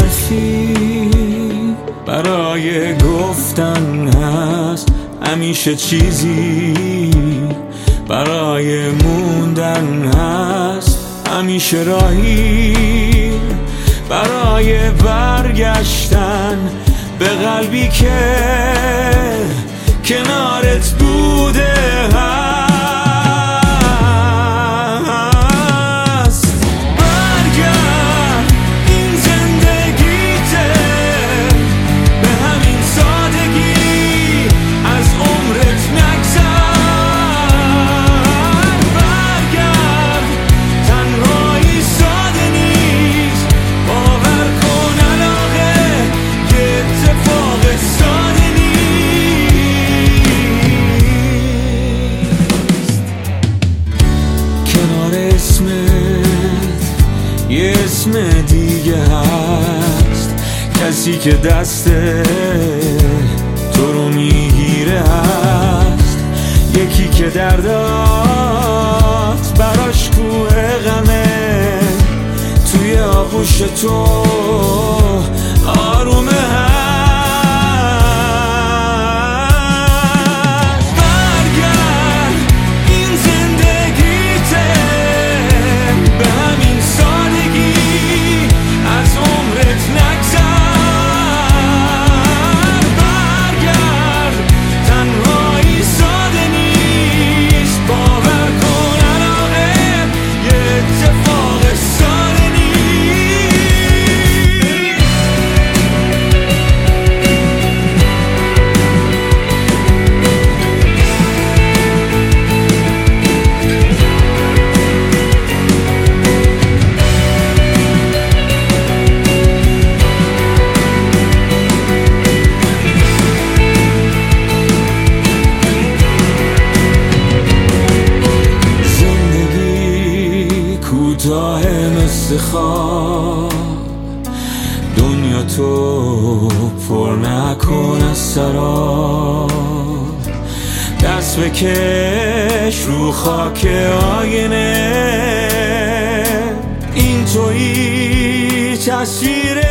حرفی برای گفتن هست، همیشه چیزی برای موندن هست، همیشه راهی برای برگشتن به قلبی که کنارت بوده هست. برگرد، این زندگیته، به همین سادگی از عمرت نگذر. برگرد، تنهایی ساده نیست، باور کن علاقه یه اتفاق ساده یه اسم دیگه هست، کسی که دست تو رو میگیره هست، یکی که دردات براش کوه غمه، توی آغوش تو آرومه هست. برگرد، این زندگیته، به همین سادگی از عمرت نگذر. برگرد، تنهایی ساده نیست، باور کن علاقه یه اتفاق ساده نیست. کوتاه مثل خواب، دنیا تو پر نکن از سراب، دست بکش رو خاک آینه، این تویی تصویر